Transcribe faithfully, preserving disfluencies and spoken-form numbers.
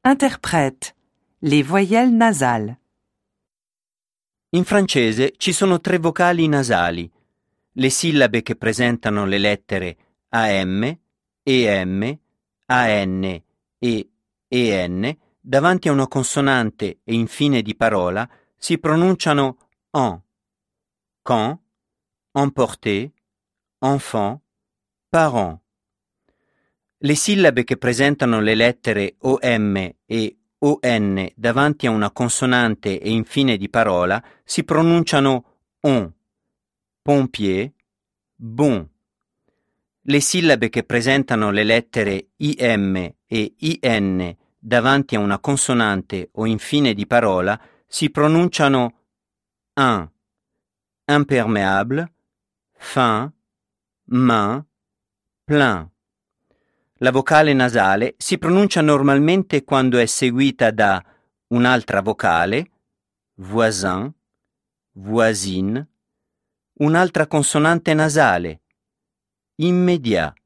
Interprète. Les voyelles nasales. In francese ci sono tre vocali nasali, le sillabe che presentano le lettere A M, E M, A N e E N davanti a una consonante e in fine di parola si pronunciano en, quand, emporter, enfant, parent. Le sillabe che presentano le lettere O M e O N davanti a una consonante e in fine di parola si pronunciano on, pompier, bon. Le sillabe che presentano le lettere I M e I N davanti a una consonante o in fine di parola si pronunciano un, imperméable, fin, main, plein. La vocale nasale si pronuncia normalmente quando è seguita da un'altra vocale, voisin, voisine, un'altra consonante nasale, immédiat.